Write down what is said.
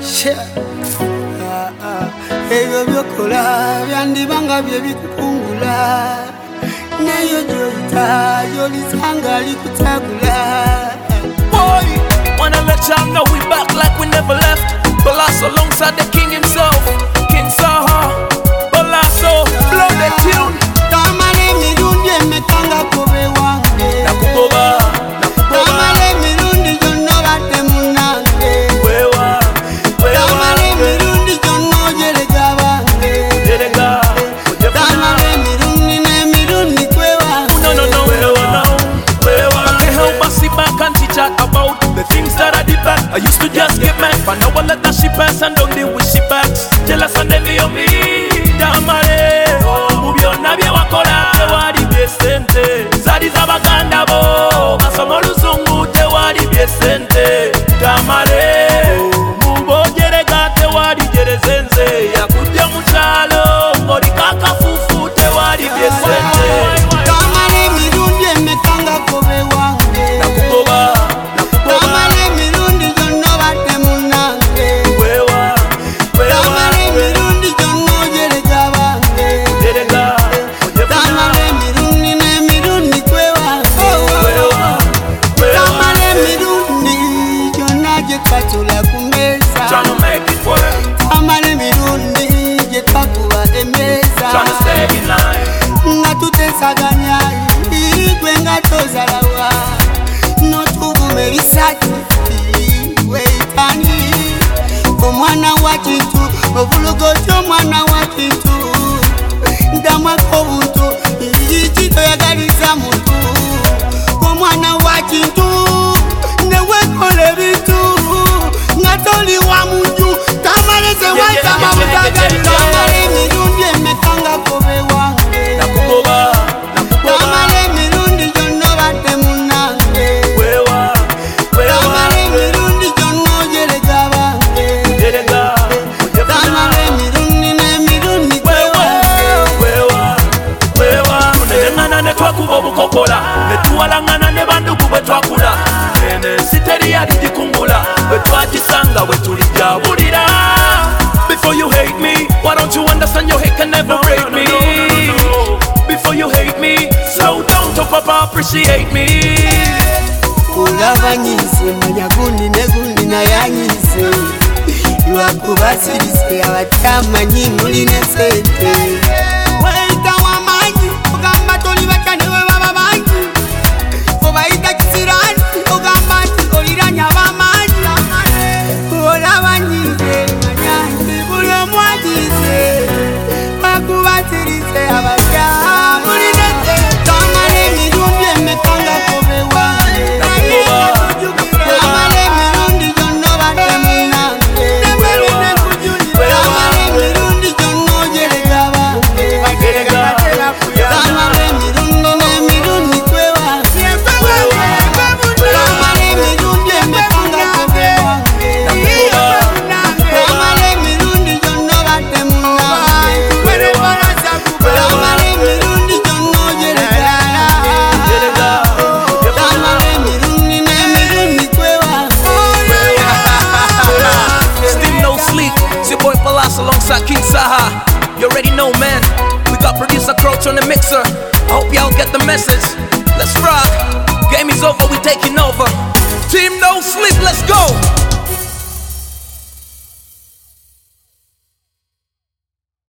Ebyo byokola byandibanga bye bikukungula neyo gy'oyita gy'olisanga likutagula. Boy, wanna let y'all know we back like we never left. Balasso alongside the king himself, King Saha. Balasso, blow the tune. Tamale mirundi emekanga kobe wange Nakugoba, Tamale mirundi gyonna badde munnange Tamale mirundi gyonna ojerega bange Tamale mirundi n'emirundi kwewange. I help us sit back and chit chat about the things that I did back. I used to just get mad, but now I let that shit pass and don't deal with shit backs. Jealous and envy of me, Damale. Mubyonna bye wakola tewali byesente. Zali z'abaganda bo basoma oluzungu tewali byesente. Damale mubojerega tewali jerezenze. Yakujja mu kyalo ng'oliko akafuufu tewali byesente. Tamale mirundi emekanga kobe wange Tamale mirundi gyonna badde munnange Tamale mirundi gyonna ojerega bange Tamale mirundi n'emirundi kwewange Tamale mirundi gyonna gye twatula ku mmeeza Tamale mirundi gye twakuba emmeeza nga tutesaganya gwe nga tozalawa n'otuvuma ebisatu weitani omwana wa kintu obulogoti omwana wa kintu ndamwako obuntu iki toyagaliza muntu omwana wa kintu newekola ebintu nga toli wa muntu Tamale zewatama butagalira Tamale emirundi emekanga kobe wange Tamale mirundi gyonna badde munnange Tamale mirundi gyonna ojerega bange Tamale mirundi n'emirundi tunenengana ne twakuba obukokola ne tuwalaŋŋana ne bandugu bwe twakula eno ensi teri yali gikungula bwe twagisanga bwe tulijabulira. Before you hate me, why don't you understand your hate can never break me? Before you hate me, slow down to papa appreciate me. Kulabanyise manya gundi ne gundi nayanyise lwakubasirise abatamanyi muline sente weita wamanyi ogamba toli batya newe baba bangi obayita kisirani ogamba nti oliranya bamanyi olabanyise manyanyi buli omwagize bakubasirise abatamanyi muline sente Tamale mirundi emekanga kobe wange Tamale mirundi gyonna badde munnange Tamale mirundi gyonna ojerega bange Tamale mirundi n'emirundi kwewange Tamale mirundi emekanga kobe wange Tamale mirundi gyonna badde munnange Tamale mirundi gyonna ojerega Tamale mirundi n'emirundi kwewange. Still no sleep, it's your boy Palace alongside King Saha. You already know, man. We got producer Crouch on the mixer. I hope y'all get the message. Let's rock. Game is over, we taking over. Team No Sleep, let's